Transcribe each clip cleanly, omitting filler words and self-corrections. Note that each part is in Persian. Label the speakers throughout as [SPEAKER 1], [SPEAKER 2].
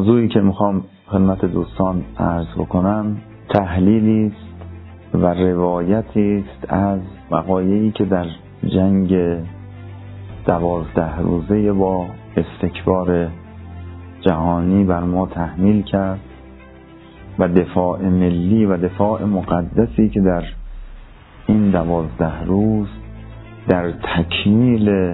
[SPEAKER 1] موضوعی که میخوام خدمت دوستان عرض بکنم تحلیلی است و روایتی است از وقایعی که در جنگ 12 روزه با استکبار جهانی بر ما تحمیل کرد و دفاع ملی و دفاع مقدسی که در این 12 روز در تکمیل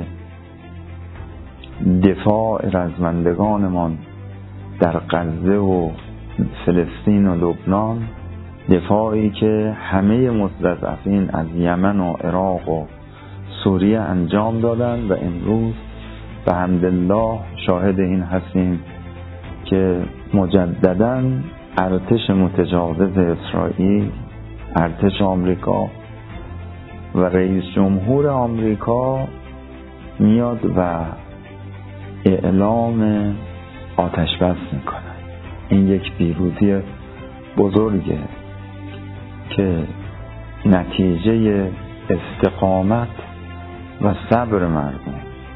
[SPEAKER 1] دفاع رزمندگانمان در غزه و فلسطین و لبنان، دفاعی که همه مستضعفین از یمن و عراق و سوریه انجام دادند و امروز به حمدالله شاهد این هستیم که مجدداً ارتش متجاوز اسرائیل، ارتش آمریکا و رئیس جمهور آمریکا میاد و اعلام آتش بس میکنه. این یک پیروزی بزرگه که نتیجه استقامت و صبر مردم،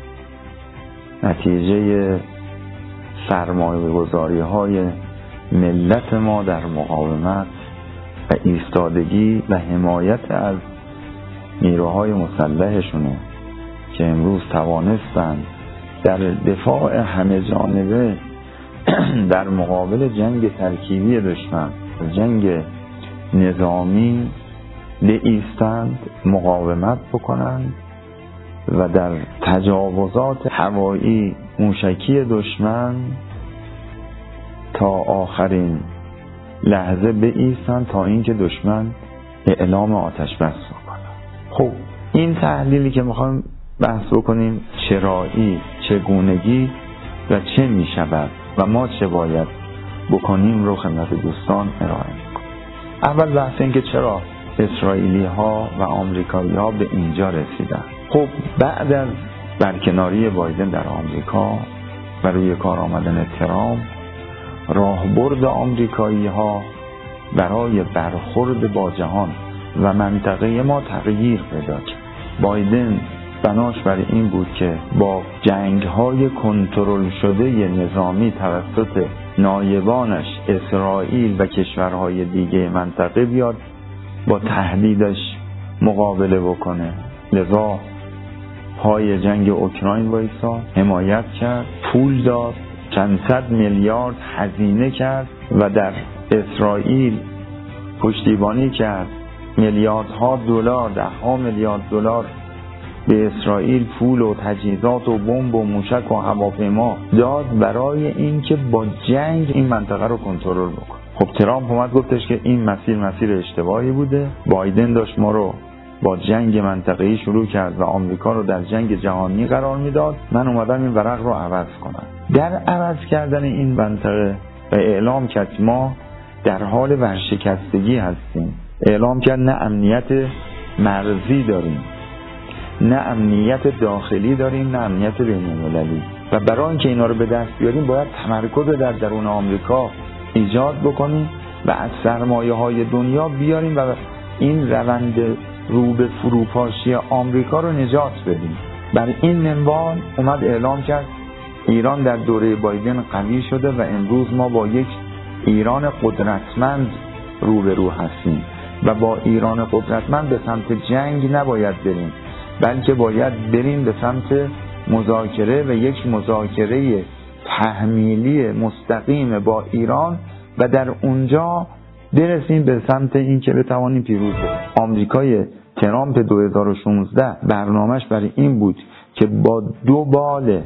[SPEAKER 1] نتیجه سرمایه‌گذاری های ملت ما در مقاومت و ایستادگی و حمایت از نیروهای مسلحشونه که امروز توانستند در دفاع همه جانبه در مقابل جنگ ترکیبی دشمن، جنگ نظامی بایستند، مقاومت بکنند و در تجاوزات هوایی موشکی دشمن تا آخرین لحظه بایستند تا اینکه دشمن اعلام آتش بس بکنه. خب این تحلیلی که میخوایم بحث بکنیم چرایی، چگونگی و چه میشود و ما چه باید بکنیم رو خدمت دوستان ارائه میکنیم. اول بحث این که چرا اسرائیلی ها و آمریکایی ها به اینجا رسیدن. خب بعد از برکناری بایدن در آمریکا و روی کار آمدن ترامپ، راهبرد آمریکایی ها برای برخورد با جهان و منطقه ما تغییر پیدا کرد. بایدن بناش برای این بود که با جنگ‌های کنترل شده نظامی توسط نایبانش اسرائیل و کشورهای دیگه منطقه بیاد با تهدیدش مقابله بکنه. لذا پای جنگ اوکراین وایساد، حمایت کرد، پول داد، چند صد میلیارد هزینه کرد و در اسرائیل پشتیبانی کرد. میلیاردها دلار، ده‌ها میلیارد دلار به اسرائیل پول و تجهیزات و بمب و موشک و هواپیما داد برای اینکه با جنگ این منطقه رو کنترل بکنه. خب ترامپ اومد گفتش که این مسیر اشتباهی بوده. بایدن داشت ما رو با جنگ منطقه‌ای شروع کرد و آمریکا رو در جنگ جهانی قرار میداد. من اومدم این ورق رو عوض کنم. در عوض کردن این منطقه و اعلام کرد ما در حال ورشکستگی هستیم. اعلام کرد نه امنیت مرزی داریم، نه امنیت داخلی داریم، نه امنیت بین‌المللی و برای اینکه اینا رو به دست بیاریم باید تمرکز در درون آمریکا ایجاد بکنیم و از سرمایه‌های دنیا بیاریم و این روند رو به فروپاشی آمریکا رو نجات بدیم. بر این منوال اومد اعلام کرد ایران در دوره بایدن قوی شده و امروز ما با یک ایران قدرتمند روبرو هستیم و با ایران قدرتمند به سمت جنگ نباید بریم، بلکه باید بریم به سمت مذاکره و یک مذاکره تحمیلی مستقیم با ایران و در اونجا برسیم به سمت این که بتوانیم پیروز بشیم. آمریکای ترامپ 2016 برنامهش برای این بود که با 2 بال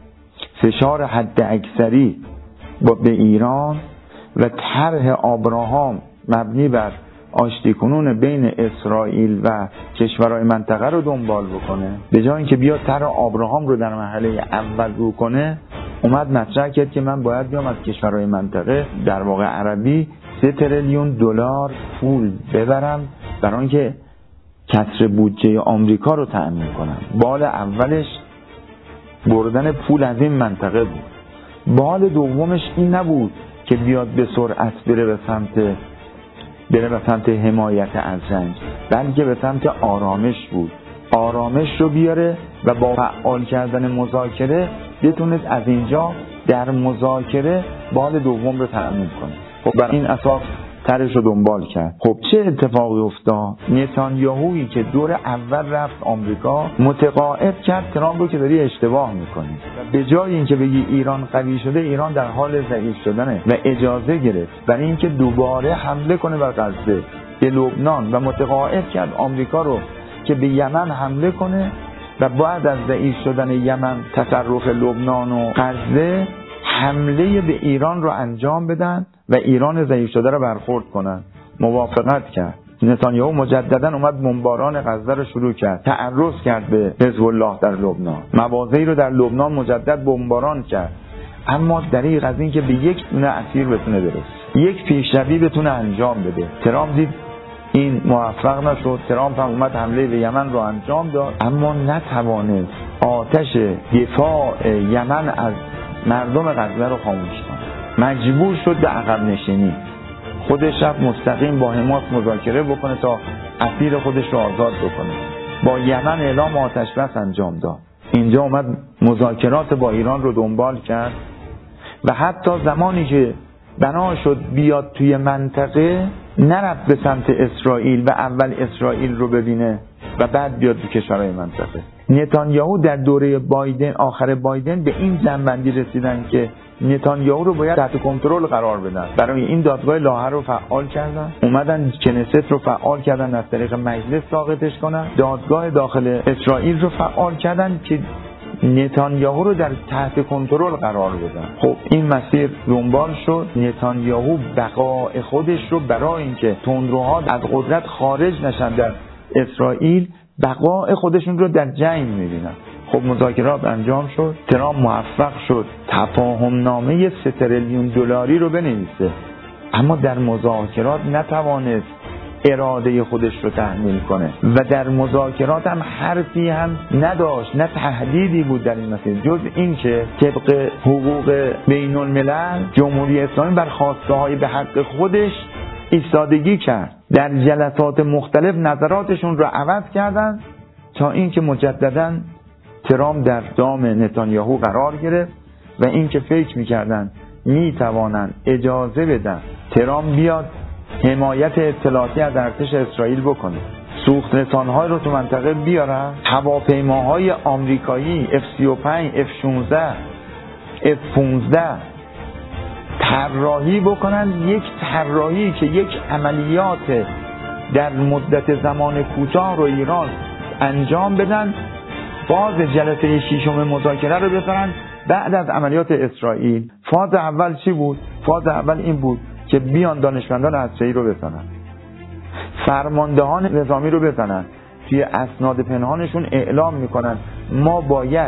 [SPEAKER 1] فشار حد اکثری به ایران و طرح آبراهام مبنی بر آشتی کنون بین اسرائیل و کشورهای منطقه رو دنبال بکنه، به جای اینکه بیاد طرح آبراهام رو در مرحله اول رو کنه، اومد مطرح کرد که من باید بیام از کشورهای منطقه در واقع عربی 3 تریلیون دلار پول ببرم برای اینکه کسر بودجه آمریکا رو تأمین کنم. بال اولش بردن پول از این منطقه بود. بال دومش این نبود که بیاد به سرعت بره به سمت حمایت از جنگ، بلکه به سمت آرامش بود. آرامش رو بیاره و با فعال کردن مذاکره بتونه از اینجا در مذاکره بال دوم رو تأمین کنه. خب بر این اساس طرحش رو دنبال کرد. خب چه اتفاقی افتاد؟ نتانیاهویی که دور اول رفت آمریکا متقاعد کرد ترامپ رو که داری اشتباه میکنی و به جای اینکه بگی ایران قوی شده، ایران در حال ضعیف شدنه و اجازه گرفت برای اینکه دوباره حمله کنه بر غزه به لبنان و متقاعد کرد آمریکا رو که به یمن حمله کنه و بعد از ضعیف شدن یمن، تصرف لبنان و غزه، حمله به ایران رو انجام بدن و ایران ضعیف شده رو برخورد کنن. موافقت کرد. نتانیاهو مجددا اومد بمباران غزه رو شروع کرد، تعرض کرد به حزب الله در لبنان، مواضعی رو در لبنان مجدد بمباران کرد، اما دریغ از این که به یک دونه اسیر بتونه برسه، یک پیشروی بتونه انجام بده. ترامپ دید این موفق نشد، ترامپ هم اومد حمله به یمن رو انجام داد، اما نتوانست آتش دفاع یمن از مردم غزه رو خاموش کنه. مجبور شد به عقب نشینی. خودش رفت مستقیم با حماس مذاکره بکنه تا اسیر خودش رو آزاد بکنه. با یمن اعلام آتش بس انجام داد. اینجا اومد مذاکرات با ایران رو دنبال کرد و حتی زمانی که بنا شد بیاد توی منطقه، نرفت به سمت اسرائیل و اول اسرائیل رو ببینه و بعد بیاد تو کشورهای منطقه. نتانیاهو در دوره بایدن، آخر بایدن، به این جنبندی رسیدن که نتانیاهو رو باید تحت کنترل قرار بدن. برای این دادگاه لاهه رو فعال کردن، اومدن کنست رو فعال کردن از طریق مجلس ساقطش کنن، دادگاه داخل اسرائیل رو فعال کردن که نتانیاهو رو در تحت کنترل قرار بدن. خب این مسیر دنبال شد. نتانیاهو بقای خودش رو برای اینکه تندروها از قدرت خارج نشن در اسرائیل، بقای خودشون رو در جنگ می‌بینن. خب مذاکرات انجام شد. ترامپ موفق شد تفاهم نامه 3 تریلیون دلاری رو بنویسه، اما در مذاکرات نتوانست اراده خودش رو تحمیل کنه و در مذاکرات هم حرفی هم نداشت، نه تهدیدی بود در این مسئله، جز این که طبق حقوق بین الملل جمهوری اسلامی بر خواسته های به حق خودش ایستادگی کرد. در جلسات مختلف نظراتشون رو عوض کردن تا اینکه مجددا ترامپ در دام نتانیاهو قرار گرفت و اینکه فکر می‌کردن می‌توانن اجازه بدن ترامپ بیاد حمایت اطلاعاتی از ارتش اسرائیل بکنه، سوخت رسان‌ها رو تو منطقه بیارن، هواپیماهای آمریکایی F-35 F-16 F-15 طراحی بکنن، یک طراحی که یک عملیات در مدت زمان کوتاه رو ایران انجام بدن، فاز جلسه ششم مذاکره رو بذارن بعد از عملیات اسرائیل. فاز اول چی بود؟ فاز اول این بود که بیان دانشمندان هسته‌ای رو بزنن، فرماندهان نظامی رو بزنن، توی اسناد پنهانشون اعلام میکنن ما باید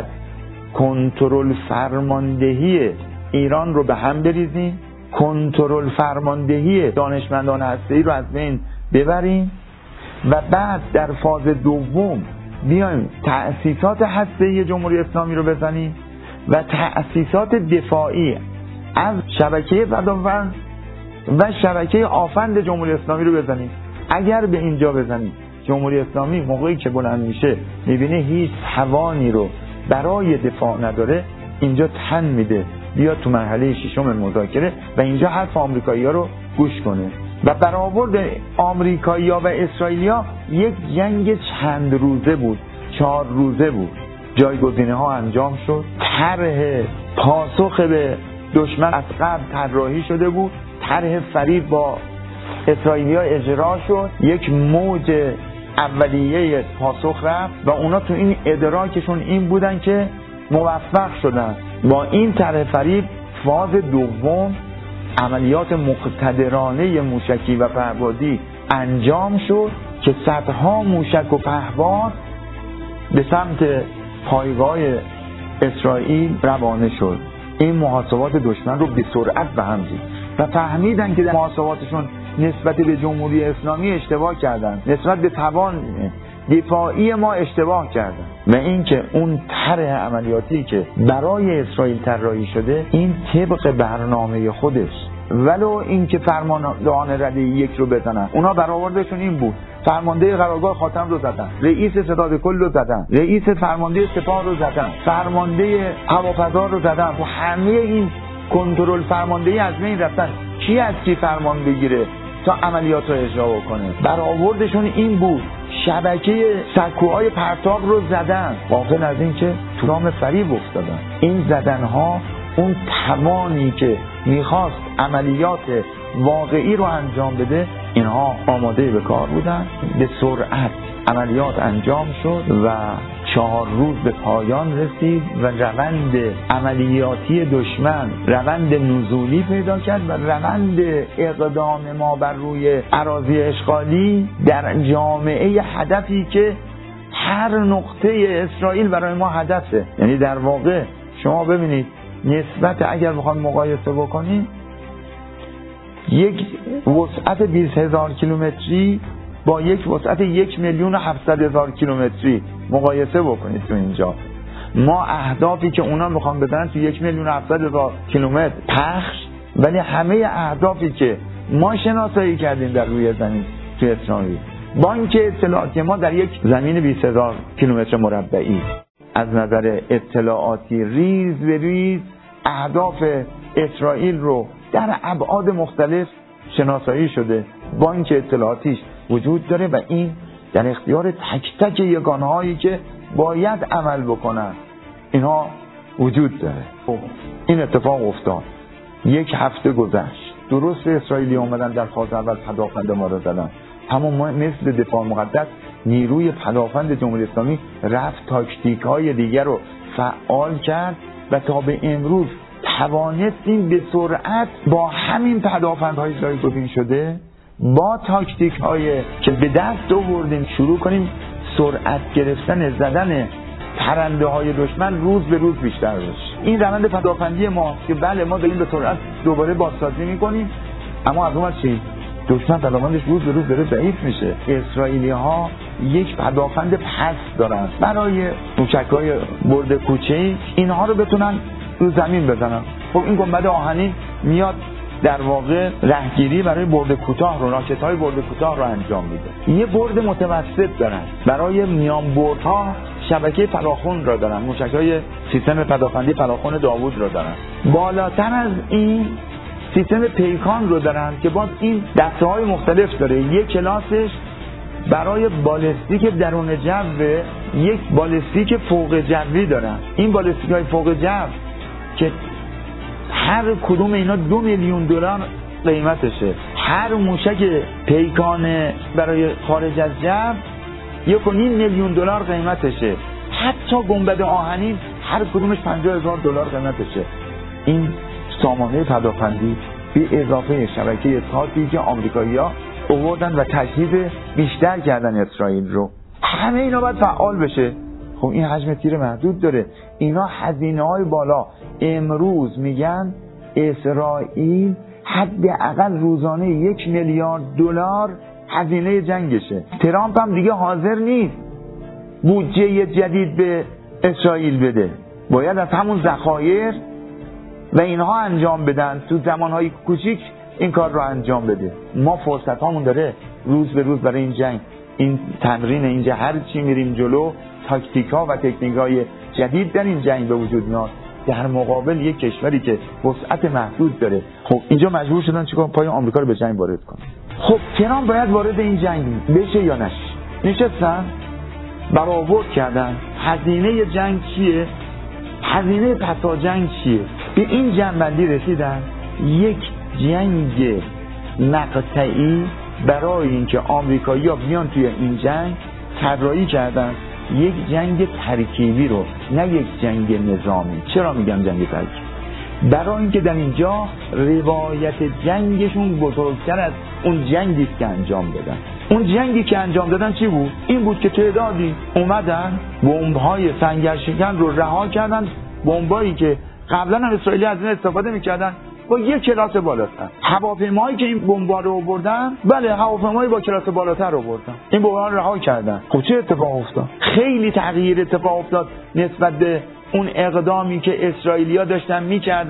[SPEAKER 1] کنترل فرماندهی ایران رو به هم بریزیم، کنترل فرماندهی دانشمندان هسته‌ای رو از بین ببریم و بعد در فاز دوم بیایم تأسیسات هسته‌ای جمهوری اسلامی رو بزنیم و تأسیسات دفاعی از شبکه فداوند و شبکه آفند جمهوری اسلامی رو بزنیم. اگر به اینجا بزنیم، جمهوری اسلامی موقعی که بلند میشه میبینه هیچ توانی رو برای دفاع نداره، اینجا تن میده بیاد تو مرحله ششم مذاکره و اینجا حرف آمریکایی‌ها رو گوش کنه. و برآورد آمریکایی‌ها و اسرائیلی‌ها یک جنگ چند روزه بود، 4 روزه بود. جایگزینه‌ها انجام شد، طرح پاسخ به دشمن از قبل طراحی شده بود، طرح فریب با اسرائیلی‌ها اجرا شد، یک موج اولیه پاسخ رفت و اونا تو این ادراکشون این بودن که موفق شدن. با این طرح فریب فاز دوم عملیات مقتدرانه موشکی و پهپادی انجام شد که صدها موشک و پهپاد به سمت پایگاه اسرائیل روانه شد. این محاسبات دشمن رو به سرعت به هم زد و فهمیدن که در محاسباتشون نسبت به جمهوری اسلامی اشتباه کردن، نسبت به توان دفاعی ما اشتباه کردن و اینکه اون طرح عملیاتی که برای اسرائیل طراحی شده این طبق برنامه خودش ولو اینکه فرماندهان رده یک رو بزنن. اونا برآوردشون این بود، فرمانده قرارگاه خاتم رو زدن، رئیس ستاد کل رو زدن، رئیس فرمانده سپاه رو زدن، فرمانده هوافضا رو زدن. و همه این کنترل فرماندهی از بین رفتن. کی از کی فرمان بگیره تا عملیات رو اجرا کنه؟ برآوردشون این بود. شبکه سکوهای پرتاب رو زدن، غافل از این که تو رام فریب افتادن. این زدنها اون توانی که میخواست عملیات واقعی رو انجام بده، اینها آماده به کار بودن. به سرعت عملیات انجام شد و 4 روز به پایان رسید و روند عملیاتی دشمن روند نزولی پیدا کرد و روند اقدام ما بر روی اراضی اشغالی در جامعه هدفی که هر نقطه اسرائیل برای ما هدفه. یعنی در واقع شما ببینید نسبت اگر بخوام مقایسه بکنیم یک وسعت 20,000 کیلومتری با یک وسعت 1,700,000 کیلومتری مقایسه بکنید. تو اینجا ما اهدافی که اونا میخوان بزنن تو 1,700,000 کیلومتر پخش، ولی همه اهدافی که ما شناسایی کردیم در روی زمین تو اسرائیل، بانک اطلاعاتی ما در یک زمین 20,000 کیلومتر مربعی از نظر اطلاعاتی ریز به ریز اهداف اسرائیل رو در ابعاد مختلف شناسایی شده، بانک اطلاعاتیش وجود داره و این در اختیار تک تک یگانهایی که باید عمل بکنن اینها وجود داره. خب این اتفاق افتاد. 1 هفته گذشت، درست اسرائیلی اومدن در فاز اول پدافند ما رو زدن، اما مثل دفاع مقدس نیروی پدافند جمهوری اسلامی رفت تاکتیک های دیگر رو فعال کرد و تا به امروز توانستیم به سرعت با همین پدافندهای جایگزین شده، با تاکتیک های که به دست آوردیم شروع کنیم سرعت گرفتن زدن پرنده های دشمن روز به روز بیشتر بشه. این روند پدافندی ما که بله ما داریم به سرعت دوباره بازسازی میکنیم، اما از اون چی؟ دشمن پدافندش روز به روز داره ضعیف میشه. اسرائیلی ها یک پدافند پس دارن برای موشک‌های برد کوچه‌ای، اینها رو بتونن رو زمین بزنن. خب این گنبد آهنین میاد در واقع رهگیری برای برد کوتاه رو، راکت‌های برد کوتاه رو انجام میده. یه برد متوسط دارن برای میان بردها، شبکه فراخون را دارن، موشک‌های سیستم پدافندی فراخون داوود رو دارن. بالاتر از این سیستم پیکان رو دارن که باز این دسته‌های مختلف داره. یک کلاسش برای بالستیک درون جو، یک بالستیک فوق جوی دارن. این بالستیک‌های فوق جو که هر کدوم اینا 2 میلیون دلار قیمتشه. هر موشک پیکان برای خارج از جو 1.5 میلیون دلار قیمتشه. حتی گنبد آهنین هر کدومش 50,000 دلار قیمتشه. این سامانه پدافندی به اضافه شبکه اسقاطی که آمریکایی‌ها آوردن و تجهیز بیشتر کردن اسرائیل رو، همه اینا باید فعال بشه. خب این حجم تیر محدود داره، اینا هزینه‌های بالا. امروز میگن اسرائیل حداقل روزانه 1 میلیارد دلار هزینه جنگشه. ترامپ هم دیگه حاضر نیست بودجه جدید به اسرائیل بده، باید از همون ذخایر و اینها انجام بدن، تو زمانهای کوچیک این کار رو انجام بده. ما فرصت هامون داره روز به روز برای این جنگ، این تمرین اینجا هر چی میریم جلو تاکتیک ها و تکنیک های جدید در این جنگ به وجود میاد در مقابل یک کشوری که وسعت محدود داره. خب اینجا مجبور شدن چیکار؟ پای آمریکا رو به جنگ وارد کنن. خب ترامپ باید وارد این جنگ بشه یا نشه؟ نشستن برآورد کردن هزینه جنگ چیه، هزینه پسا جنگ چیه، به این جنبندی رسیدن یک جنگ مقطعی برای اینکه آمریکایی‌ها بیان توی این جنگ طراحی کردن، یک جنگ ترکیبی رو، نه یک جنگ نظامی. چرا میگم جنگ ترکیبی؟ برای اینکه در اینجا روایت جنگشون بزرگتر از اون جنگی که انجام دادن. اون جنگی که انجام دادن چی بود؟ این بود که تعدادی اومدن بمب‌های سنگرشکن رو رها کردن، بمبایی که قبلا هم اسرائیلی از این استفاده میکردن با یک کلاس بالاتر. هواپیمایی که این بمب‌ها رو آوردن، بله هواپیمایی با کلاس بالاتر رو آوردن، این بمب‌ها رو رها کردن. خب چه اتفاق افتاد؟ خیلی تغییر اتفاق افتاد نسبت به اون اقدامی که اسرائیلی‌ها داشتن میکردن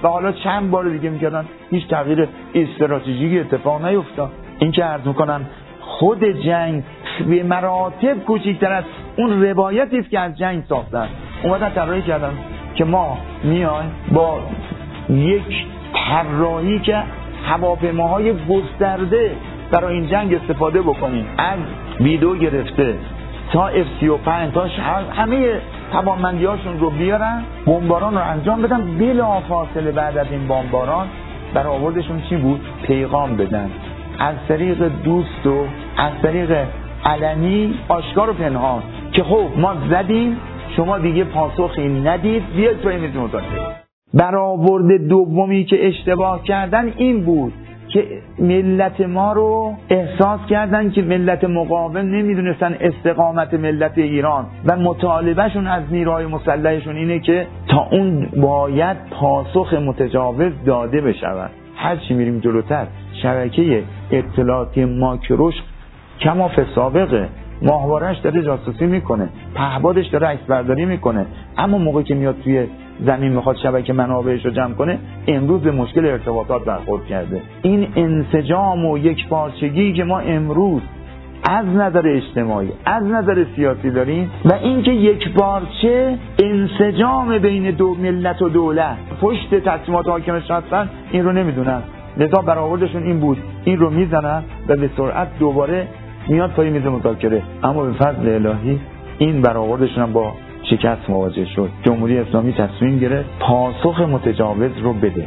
[SPEAKER 1] و حالا چند بار دیگه میکردن، هیچ تغییر استراتژیکی اتفاق نیفتاد. این که عرض میکنم خود جنگ به مراتب کوچکتر از اون روایتی است که از جنگ ساختن، اومدن طراحی کردن که ما میایم با یک طراحی که هواپیماهای گسترده برای این جنگ استفاده بکنیم، از B2 گرفته تا F-35 تا همه توانمندی‌هاشون رو بیارن، بمباران رو انجام بدن. بلافاصله بعد از این بمباران برآوردشون چی بود؟ پیغام بدن از طریق دوست و از طریق علنی، آشکار و پنهان، که خب ما زدیم، شما دیگه پاسخی ندید، بیاید توی میز مذاکره. برآورد دومی که اشتباه کردن این بود که ملت ما رو احساس کردن که ملت مقاوم نمیدونستن استقامت ملت ایران و مطالبهشون از نیروهای مسلحشون اینه که تا اون باید پاسخ متجاوز داده بشود. هر چی میریم جلوتر شبکه اطلاعاتی ماکروش کما فی سابقه، ماهواره‌اش داره جاسوسی میکنه، پهبادش داره عکس برداری میکنه، اما موقعی که میاد توی زمین میخواد شبکه منابعش رو جمع کنه، امروز به مشکل ارتباطات برخورد کرده. این انسجام و یکپارچگی که ما امروز از نظر اجتماعی از نظر سیاسی داریم و اینکه یکپارچه انسجام بین دو ملت و دولت پشت تصمیمات حاکمش هستن، این رو نمیدونن، لذا برآوردشون این بود، این رو میزنن و به سرعت دوباره میاد پای میز مذاکره. اما به فضل الهی این برآوردشون هم با شکست مواجه شد. جمهوری اسلامی تصمیم گرفت پاسخ متجاوز رو بده،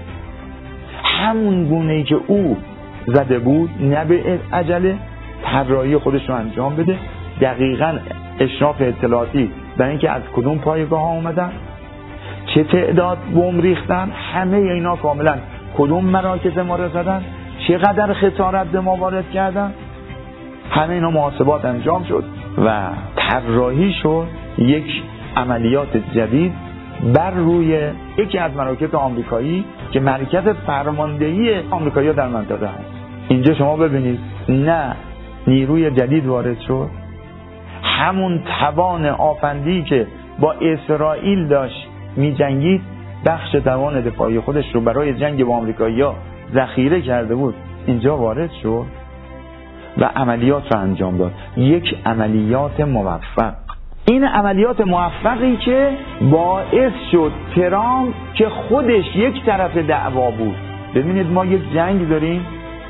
[SPEAKER 1] همون گونه‌ای که او زده بود، نه به عجله، طراحی خودش رو انجام بده، دقیقاً اشراف اطلاعاتی برای اینکه از کدوم پایگاه ها اومدن، چه تعداد بمب ریختن، همه اینا کاملا کدوم مراکز ما رو زدن، چقدر خسارت به ما وارد کردن، همه اینا محاسبات انجام شد و طراحی شد یک عملیات جدید بر روی یکی از مراکز آمریکایی که مرکز فرماندهی آمریکایی‌ها در منطقه هست. اینجا شما ببینید نه نیروی جدید وارد شد، همون توان آفندی که با اسرائیل داشت می جنگید، بخش توان دفاعی خودش رو برای جنگ با آمریکایی‌ها ذخیره کرده بود، اینجا وارد شد و عملیات رو انجام داد. یک عملیات موفق. این عملیات موفقی که باعث شد ترامپ که خودش یک طرف دعوا بود. ببینید ما یک جنگ داریم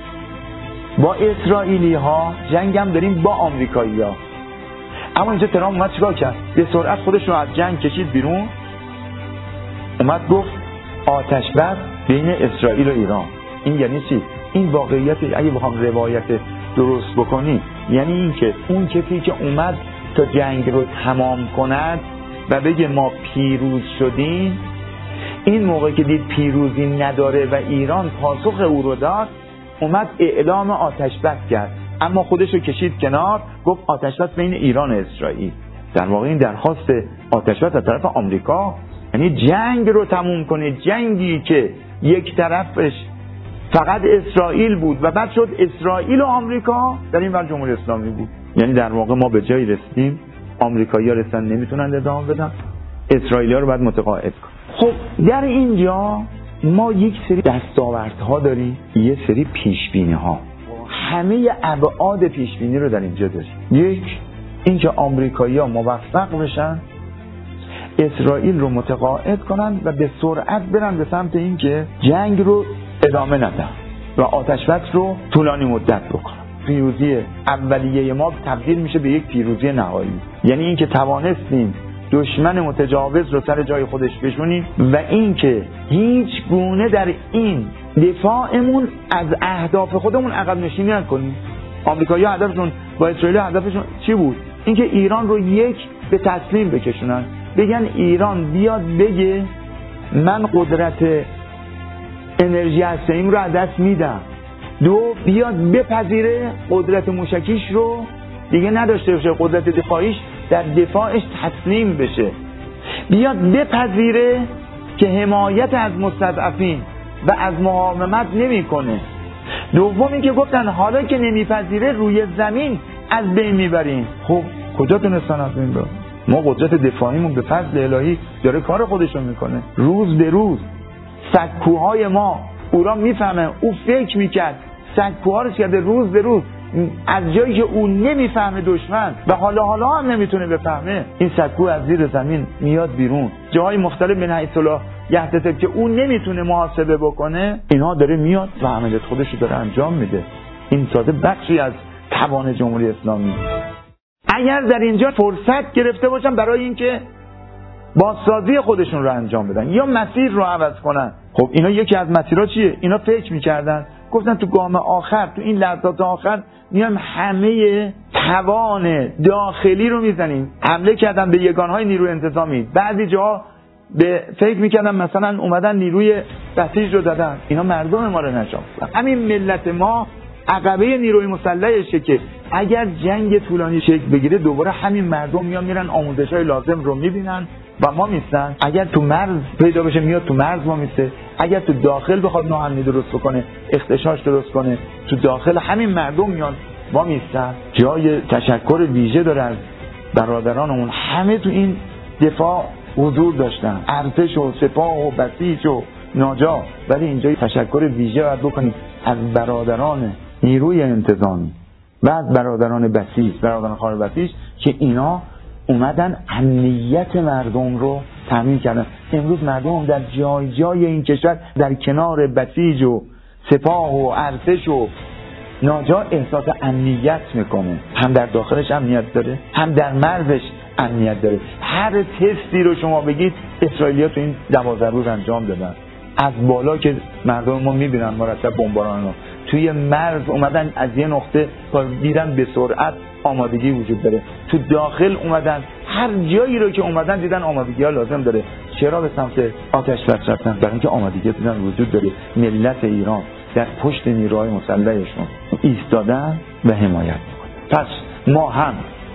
[SPEAKER 1] با اسرائیلی ها، جنگ هم داریم با آمریکایی ها، اما اینجا ترامپ اومد چیکار کرد؟ به سرعت خودش رو از جنگ کشید بیرون، اومد گفت آتش بس بین اسرائیل و ایران. این یعنی چی؟ این واقعیت اگه بخوام روایت درست بکنی یعنی این که اون کسی که اومد تا جنگ رو تمام کند و بگه ما پیروز شدیم، این موقع که دید پیروزی نداره و ایران پاسخ او رو داد، اومد اعلام آتش بس کرد، اما خودش رو کشید کنار، گفت آتش بس بین ایران و اسرائیل. در واقع این درخواست آتش بس از طرف آمریکا، یعنی جنگ رو تموم کنه، جنگی که یک طرفش فقط اسرائیل بود و بعد شد اسرائیل و آمریکا، در این ور جمهوری اسلامی بود. یعنی در واقع ما به جایی رسیدیم آمریکایی‌ها رسن نمیتونن ادامه بدن، اسرائیلی‌ها رو باید متقاعد کن. خب در اینجا ما یک سری دستاوردها داریم، یه سری پیشبینی‌ها، همه ابعاد پیشبینی رو در اینجا داریم. یک، اینکه آمریکایی‌ها موفق بشن اسرائیل رو متقاعد کنن و به سرعت برن به سمت اینکه جنگ رو ادامه ندن و آتش بس رو طولانی مدت بکنن. پیروزی اولیه ما تبدیل میشه به یک پیروزی نهایی، یعنی اینکه توانستیم دشمن متجاوز رو سر جای خودش بشونیم و اینکه هیچ گونه در این دفاعمون از اهداف خودمون عقب نشینی نکنیم. آمریکایی‌ها هدفشون با اسرائیل هدفشون چی بود؟ اینکه ایران رو یک به تسلیم بکشونن، بگن ایران بیاد بگه من قدرت انرژی هسته‌ایم رو از دست میدم. دو، بیاد بپذیره قدرت موشکیش رو دیگه نداشته باشه، قدرت دفاعیش در دفاعش تسلیم بشه. بیاد بپذیره که حمایت از مستضعفین و از مقاومت نمیکنه. دومی که گفتن حالا که نمیپذیره روی زمین از بین میبریم. خب کجا تونستن از بین ببرن؟ ما قدرت دفاعیمون به فضل الهی داره کار خودشون میکنه. روز به روز سکوهای ما او را میفهمه. او فکر میکرد سکوها رو کرده روز به روز از جایی که او نمیفهمه دشمن و حالا هم نمیتونه بفهمه، این سکو از زیر زمین میاد بیرون. جاهای مختلف من حیث لا یحتسب که او نمیتونه محاسبه بکنه، اینها داره میاد و عملیات خودش رو داره انجام میده. این ساده بخشی از توان جمهوری اسلامی. اگر در اینجا فرصت گرفته باشن برای اینکه بازسازی خودشون رو انجام بدن یا مسیر رو عوض کنن، خب اینا یکی از مسیرها چیه؟ اینا فکر میکردن گفتن تو گام آخر، تو این لحظات آخر میایم همه توان داخلی رو میزنیم. حمله کردن به یگانهای نیروی انتظامی، بعضی جاها به فکر میکردن مثلا اومدن نیروی بسیج رو دادن. اینا مردم ما رو نشاختن. همین ملت ما عقبه نیروی مسلحشه که اگر جنگ طولانی شکل بگیره دوباره همین مردم میرن آموزش‌های لازم رو میبینن و ما میستن. اگر تو مرز پیدا بشه میاد تو مرز ما میسته. اگر تو داخل بخواد ناامنی درست بکنه، اختشاش درست کنه، تو داخل همین مردم میان ما میستن. جای تشکر ویژه داره از برادرانمون، همه تو این دفاع حضور داشتن، ارتش و سپاه و بسیج و ناجا. ولی اینجا تشکر ویژه باید بکنیم از برادران نیروی انتظامی و از برادران بسیج، برادران خار بسیج که اینا اومدن امنیت مردم رو تامین کردن. امروز مردم در جای جای این کشور در کنار بسیج و سپاه و ارتش و ناجا احساس امنیت میکنه. هم در داخلش امنیت داره، هم در مرزش امنیت داره. هر تستی رو شما بگید اسرائیلی‌ها تو این 12 روز انجام دادن. از بالا که مردم ما میبینن مرتب بمباران رو توی مرز اومدن، از یه نقطه تا دیدن به سرعت آمادگی وجود داره. تو داخل اومدن، هر جایی رو که اومدن دیدن آمادگی ها لازم داره. چرا به سمت آتش بس رفتن؟ برای اینکه آمادگی دیدن وجود داره. ملت ایران در پشت نیروهای مسلحشون ایستادن و حمایت میکنن. پس ما هم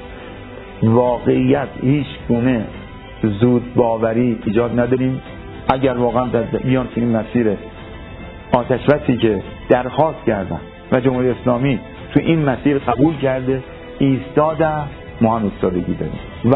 [SPEAKER 1] واقعیت هیچ گونه زود باوری ایجاد نداریم. اگر واقعا بیان تو این مسیر آتش بسی که درخواست کردن و جمهوری اسلامی تو این مسیر قبول کرده ایستادن، ما هم ایستادگی داریم و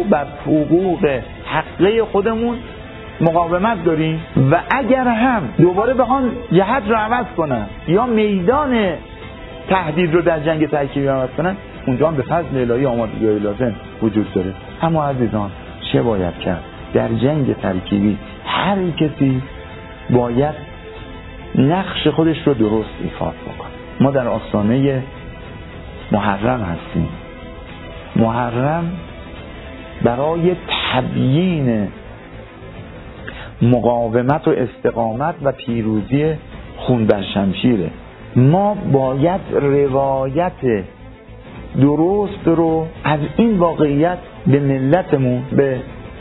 [SPEAKER 1] حقوق حقه خودمون مقاومت داریم. و اگر هم دوباره بخوان جهت رو عوض کنن یا میدان تهدید رو در جنگ ترکیبی عوض کنن، اونجا هم به فضل الهی آمادگی لازم وجود داره. اما عزیزان چه باید کرد؟ در جنگ ترکیبی هر کسی باید نقش خودش رو درست ایفا بکنه. ما در آستانه محرم هستیم. محرم برای تبیین مقاومت و استقامت و پیروزی خون بر شمشیره. ما باید روایت درست رو از این واقعیت به ملتمون، به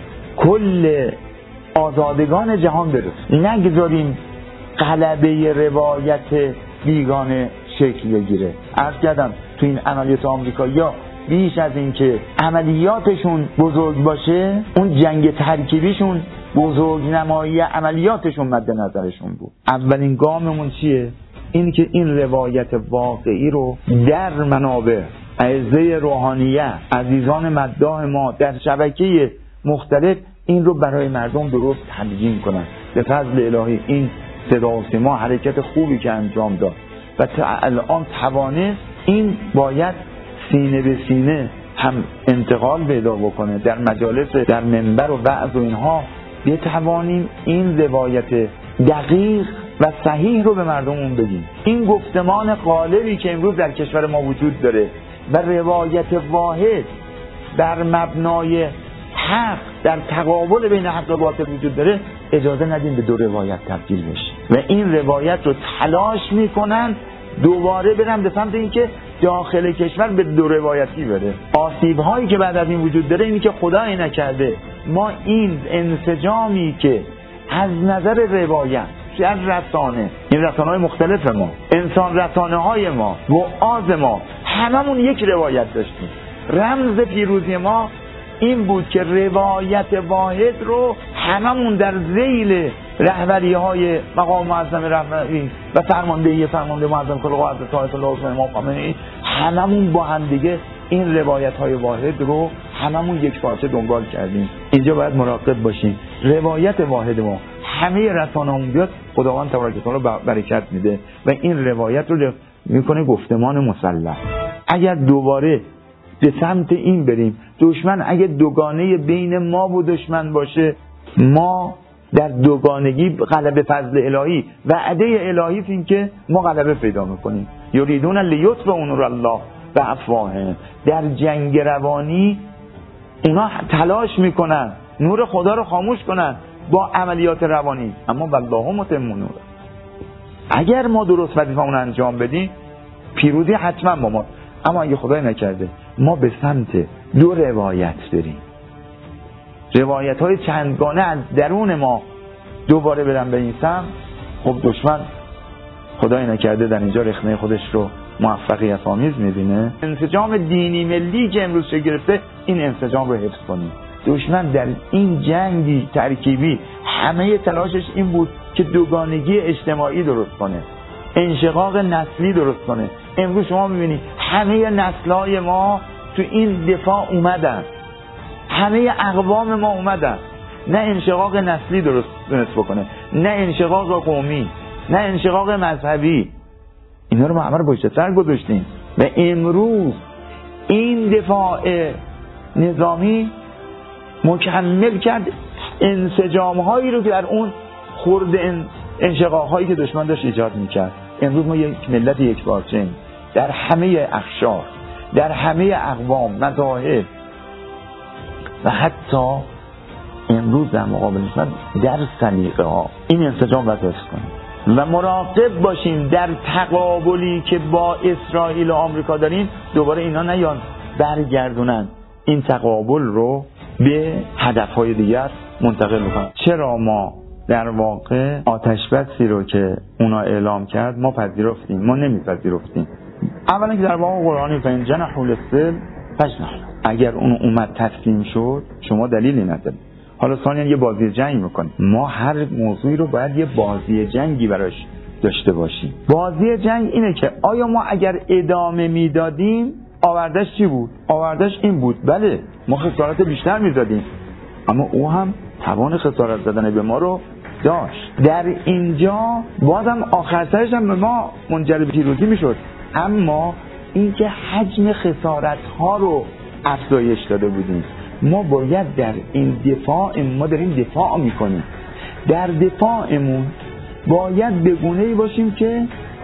[SPEAKER 1] کل آزادگان جهان برسونیم. نگذاریم غلبه روایت بیگانه شکل بگیره. عرض کردم تو این عملیات آمریکایی‌ها بیش از این که عملیاتشون بزرگ باشه، اون جنگ ترکیبیشون بزرگ نمایی عملیاتشون مد نظرشون بود. اولین گاممون چیه؟ این که این روایت واقعی رو در منابع اعضای روحانیه، عزیزان مداح ما در شبکه مختلف این رو برای مردم درست تبیین کنن. به فضل الهی این صدا و سیما حرکت خوبی که انجام داد و تا الان توانست این باید سینه به سینه هم انتقال پیدا بکنه در مجالس، در منبر و وعظ و اینها بتوانیم این روایت دقیق و صحیح رو به مردمون بگیم. این گفتمان غالبی که امروز در کشور ما وجود داره و روایت واحد در مبنای حق در تقابل بین حق و باطل وجود داره، اجازه ندیم به دو روایت تبدیل بشه و این روایت رو تلاش میکنن دوباره برن به سمت اینکه داخل کشور به دو روایتی بره. آسیب هایی که بعد از این وجود داره اینی که خدای نکرده ما این انسجامی که از نظر روایت از رسانه، این رسانه های مختلف ما، انسان رسانه های ما، وعاظ ما، هممون یک روایت داشتیم. رمز پیروزی ما این بود که روایت واحد رو هممون در ذیل رهبری های مقام معظم رهبری و فرمانده معظم کل حضرت آیت الله حسین امام خامنه‌ای هممون با هم دیگه این روایت های واحد رو هممون یک پارچه دنبال کردیم. اینجا باید مراقب باشیم. روایت واحد ما همه رسانه‌مون بیاد، خداوند تبارک و تعالی برکت میده و این روایت رو میکنه گفتمان مسلح. اگر دوباره به سمت این بریم، دشمن اگه دوگانه بین ما و دشمن باشه، ما در دوگانگی غلبه فضل الهی وعده الهی این که ما غلبه پیدا میکنیم. یریدون لیطفئوا نور الله بافواههم. در جنگ روانی اونا تلاش میکنن نور خدا رو خاموش کنن با عملیات روانی، اما والله متم نور. اگر ما درست وظیفه‌مون انجام بدیم، پیروزی حتما با ما. اما اگه خدای نکرده ما به سمت دو روایت بریم، روایت‌های چندگانه از درون ما دوباره برن به این سمت، خب دشمن خدای نکرده در اینجا رخنه خودش رو موفقیت آمیز می‌بینه. انسجام دینی ملی که امروز شکل گرفته، این انسجام رو حفظ کنیم. دشمن در این جنگی ترکیبی همه تلاشش این بود که دوگانگی اجتماعی درست کنه، انشقاق نسلی درست کنه. امروز شما می‌بینید همه نسل‌های ما تو این دفاع اومدن، همه اقوام ما اومدن، نه انشقاق نسلی درست بکنه، نه انشقاق قومی، نه انشقاق مذهبی. اینا رو ما همه رو پشت سر گذاشتیم و امروز این دفاع نظامی مکمل کرد انسجام هایی رو که در اون خورد انشقاق هایی که دشمن داشت ایجاد میکرد. امروز ما یک ملت یک پارچه‌ایم در همه اقشار، در همه اقوام، مذاهب و حتی امروز در مقابل دشمن در سلیقه ها. این انسجام باید حفظ کنیم و مراقب باشیم در تقابلی که با اسرائیل و آمریکا داریم، دوباره اینا نیان برگردونن این تقابل رو به هدفهای دیگر منتقل بکنن. چرا ما در واقع آتش بسی رو که اونا اعلام کرد ما پذیرفتیم؟ ما نمیپذیرفتیم. اولا که در واقع قرآنی فإن جنحوا للسلم فاجنح. اگر اون اومد تسلیم شد شما دلیلی ندارید. حالا ثانیاً یه بازی جنگ میکنیم. ما هر موضوعی رو باید یه بازی جنگی براش داشته باشیم. بازی جنگ اینه که آیا ما اگر ادامه میدادیم آوردش چی بود؟ آوردش این بود بله ما خسارت بیشتر میدادیم، اما او هم توان خسارت زدن به ما رو داشت. در اینجا بازم آخر سرش هم به ما منجر به پیروزی میشد، اما اینکه حجم خسارت ها رو افزایش داده بودیم. ما باید در این دفاع، ما داریم دفاع میکنیم، در دفاعمون باید به گونه‌ای باشیم که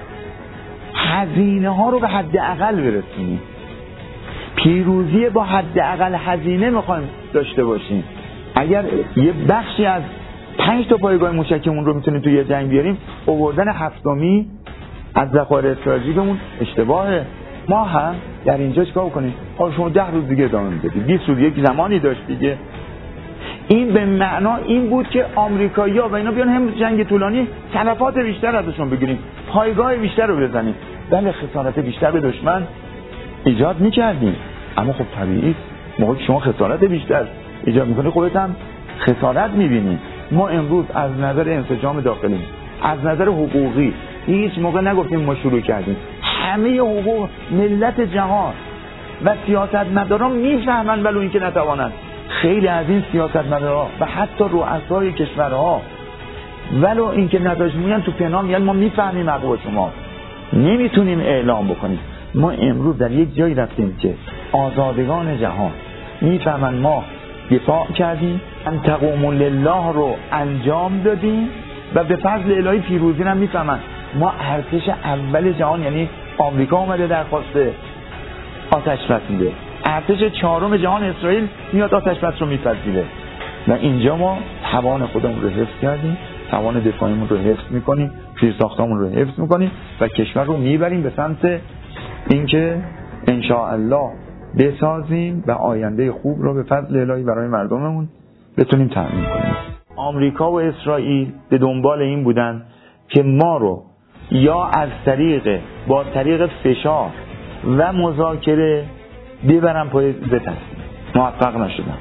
[SPEAKER 1] هزینه ها رو به حد اقل برسونیم. پیروزی با حد اقل هزینه میخوایم داشته باشیم. اگر یه بخشی از 5 تا پایگاه موشکمون رو میتونیم توی یه جنگ بیاریم، آوردن 7می از ذخایر استراتژیکمون اشتباهه. ما هم در اینجا چیکار کنیم؟ شما 10 روز دیگه ادامه میدید، 20 روز، یک زمانی داشت دیگه. این به معنا این بود که آمریکایی‌ها و اینا بیان هم جنگ طولانی تلفات بیشتر ازشون بگیریم، پایگاه بیشتر رو بزنیم. بله خسارت بیشتر به دشمن ایجاد میکردیم، اما خب طبیعی موقعی شما خسارت بیشتر ایجاد میکنی خودت هم خسارت میبینی. ما امروز از نظر انسجام داخلی، از نظر حقوقی هیچ موقع نگفتیم ما شروع کردیم. همه حقوق ملت جهان و سیاستمداران میفهمن، ولو اینکه نتوانند. خیلی از این سیاستمدارها و حتی رؤسای کشورها ولو اینکه نداشت میگن تو پنهان، میگن ما میفهمیم حقوق شما، نمیتونیم اعلام بکنیم. ما امروز در یک جایی رفتیم که آزادگان جهان میفهمن ما دفاع کردیم، ان تقوموا لله رو انجام دادیم و به فضل الهی پیروزی هم میفهمن. ما ارتش اول جهان یعنی آمریکا اومده درخواست آتش بس میده، ارتش 4م جهان اسرائیل میاد آتش بس رو میپذیره و اینجا ما توان خودمون رو حفظ کردیم، توان دفاعیمون رو حفظ میکنیم، زیرساختمون رو حفظ میکنیم و کشور رو میبریم به سمت اینکه ان شاء الله بسازیم و آینده خوب رو به فضل الهی برای مردممون بتونیم تامین کنیم. آمریکا و اسرائیل به دنبال این بودن که ما رو یا از با طریق فشار و مذاکره ببرن پای بتن. موفق نشدن.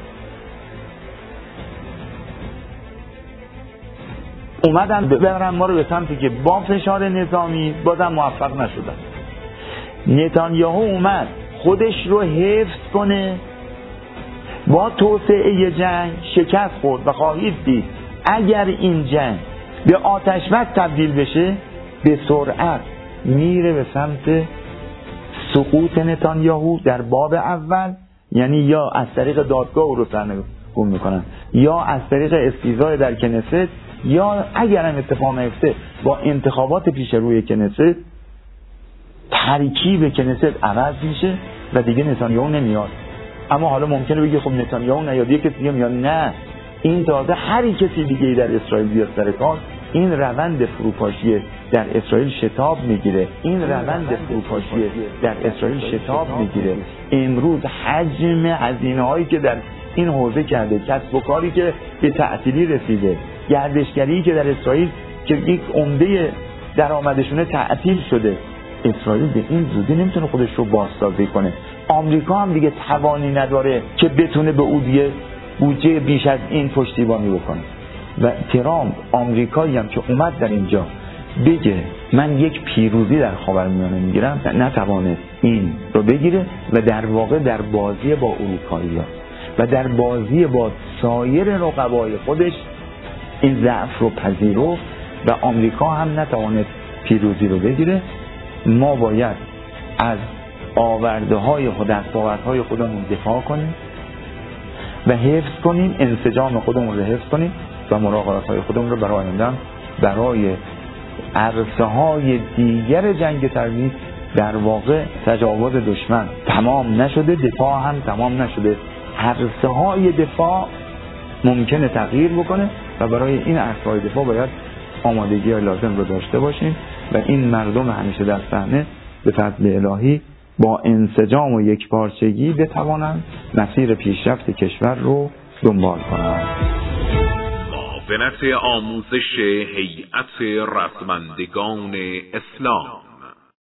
[SPEAKER 1] اومدن ببرن ما رو به سمتی که با فشار نظامی بازم موفق نشدن. نتانیاهو اومد خودش رو حفظ کنه، با توسعه جنگ شکست خورد و خواهید دید اگر این جنگ به آتش بس تبدیل بشه به سرعت میره به سمت سقوط نتانیاهو در باب اول، یعنی یا از طریق دادگاه او رو سرنگون میکنن یا از طریق استیضاح در کنست، یا اگر هم اتفاق نیفته با انتخابات پیش روی کنست ترکیب کنست عوض میشه و دیگه نتانیاهو نمیاد. اما حالا ممکنه بگی خب نتانیاهو نیاد یه کسی دیگه میاد. نه، این تازه هر کسی دیگه در اسرائیل بیاد سر کار، این روند فروپاشی در اسرائیل شتاب میگیره. امروز حجم هزینه‌هایی که در این حوزه کرده، کسب و کاری که به تعطیلی رسیده، گردشگری که در اسرائیل که یک عمده درآمدشونه تعطیل شده، اسرائیل به این زودی نمیتونه خودش رو بازسازی کنه. آمریکا هم دیگه توانی نداره که بتونه به اون دیگه بودجه بیش از این پشتیبانی بکنه. و ترامپ آمریکایی هم که اومد در اینجا بگه من یک پیروزی در خاورمیانه میگیرم، نتوانست این رو بگیره و در واقع در بازی با اروپایی‌ها و در بازی با سایر رقبای خودش این ضعف رو پذیرفت و آمریکا هم نتوانست پیروزی رو بگیره. ما باید از آورده‌های خود، از دستاوردهای خودمون دفاع کنیم و حفظ کنیم، انسجام خودمون رو حفظ کنیم و مراقبت‌های خودمون رو برای آینده برای عرصه‌های دیگر جنگ ترویج در واقع تجاوز دشمن تمام نشده، دفاع هم تمام نشده، عرصه‌های دفاع ممکنه تغییر بکنه و برای این عرصه‌های دفاع باید آمادگی لازم رو داشته باشیم و این مردم همیشه در صحنه به فضل الهی با انسجام و یکپارچگی بتوانند مسیر پیشرفت کشور رو دنبال کنند.
[SPEAKER 2] معاونت آموزش هیئت رزمندگان اسلام